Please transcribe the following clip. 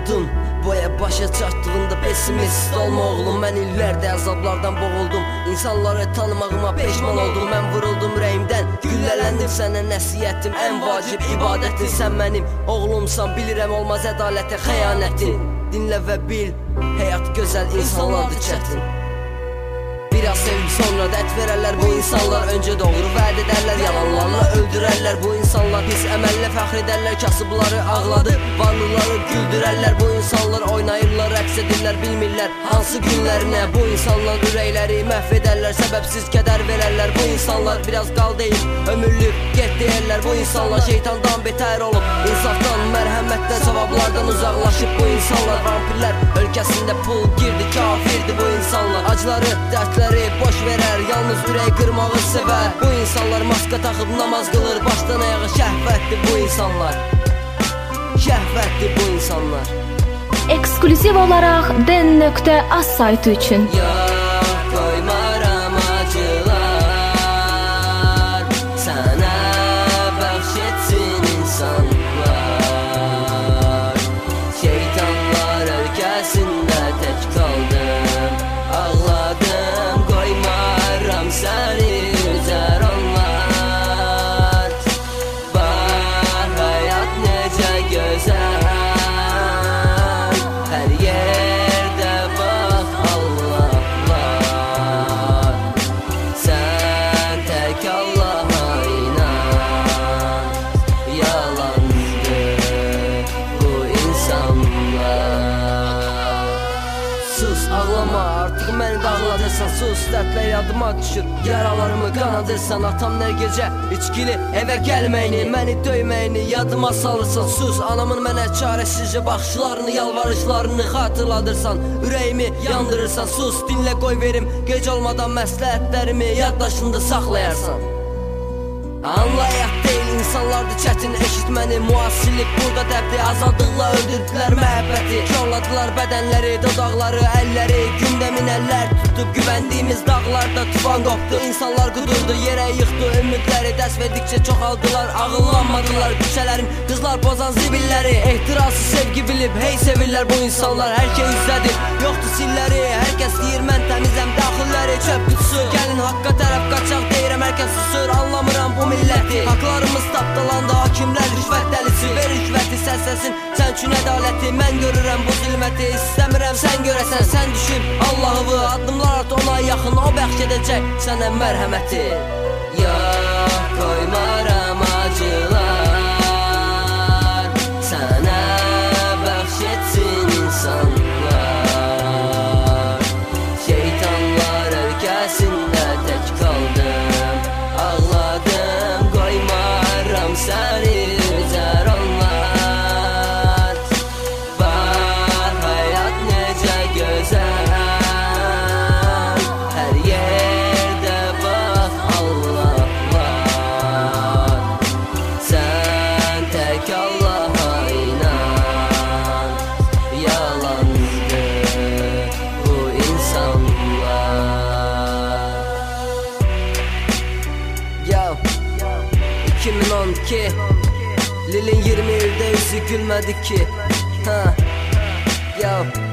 boğuldum. Boya başa çatdığında pessimist olma oğlum. Mən illərdə əzablardan boğuldum. İnsanları tanımağıma peşman oldum. Mən vuruldum ürəyimdən, güllələndim. Sənə nəsiyyətim ən vacib ibadətin. Sən mənim oğlumsan, bilirəm olmaz ədalətə xəyanətin. Dinlə və bil, həyat gözəl, insanlardır çətin. Biraz sevib sonra dət verərlər bu insanlar. Öncə doğru vəd edərlər, yalanlarla öldürərlər bu insanlar. Pis əməllə fəxr edərlər, kasıbları ağladı, varlıları güldürərlər bu insanlar. Oynayırlar, rəqs edirlər, bilmirlər hansı günlərinə. Bu insanlar ürəkləri məhv edərlər, səbəbsiz kədər verərlər bu insanlar. Biraz qal deyib, ömürlük get deyərlər bu insanlar. Şeytandan betər olub, insafdan, mərhəmətdən, savablardan uzaqlaşıb bu insanlar. Vampirlər ölkəsində pul girdi, kafirdi bu insanlar. Acıları, dərdləri boş verər, yalnız ürək qırmağı sevər. Bu insanlar maska taxıb namaz qılır, başdan ayağa şəhvətdir bu insanlar. Şəhvətdir bu insanlar. Ekskluziv olaraq den.az saytı üçün. Yox, qoymaram acılar, sənə bəxş etsin insanlar. Şeytanlar ölkəsində tək qaldım, ağladım, qoymaram səni üzər onlar. Bax, həyat necə gözəl, hər yerdə bax Allah var. Sən tək Allaha inan, yalandır bu insanlar. Sus, ağlama, artıq məni dağladırsan. Sus, dərdlər yadıma düşür, yaralarımı qanadırsan. Atam nə gecə içkili evə gəlməyini, məni döyməyini yadıma salırsan. Sus, anamın mənə çarəsizcə baxışlarını, yalvarışlarını xatırladırsan. Ürəyimi yandırırsan. Sus, dinlə qoy verim, gec olmadan məsləhətlərimi yaddaşında saxlayarsan. Anlayaq deyil, insanlardır çətin, eşit məni. Müasirlik burada dəbdi, azadlıqla öldürdülər məhəbbəti. Korladılar bədənləri, dodaqları, əlləri. Gündəmin əllər tutub, güvəndiyimiz dağlarda tufan qopdu. İnsanlar qudurdu, yerə yıxdı ümidləri. Dərs verdikcə çoxaldılar, ağıllanmadılar. Küçələrin qızlar pozan zibilləri. Ehtirası sevgi bilib, hey sevirlər bu insanlar. Hər şey üzdədir, yoxdur silləri. Hər kəs deyir mən təmizəm daxilləri. Çöp qutusu, gəlin haqqa tərəf qaçaq deyirəm. Hər kəs susur, anlamıram bu milləti. Haqlarımız tapdalandı, hakimlər rüşvət dəlisi. Ver rüşvəti, səsləsin sən üçün ədaləti. Mən görürəm bu zülməti, istəmirəm sən görəsən. Sən düşün Allah'ı, addımlar art ona yaxın, o bəxş edəcək sənə mərhəməti. Yox, qoymaram acılar, sənə bəxş etsin insanlar. Şeytanlar ölkəsində tək qaldım, ağladım, qoymaram səni üzər onlar. Bax, həyat necə gözəl, hər yerdə bax Allah var. Sən tək Allaha inan, yalandır bu insanlar. Yo, 2012 Lil'in 20 ildə üzü gülmədi ki. Yo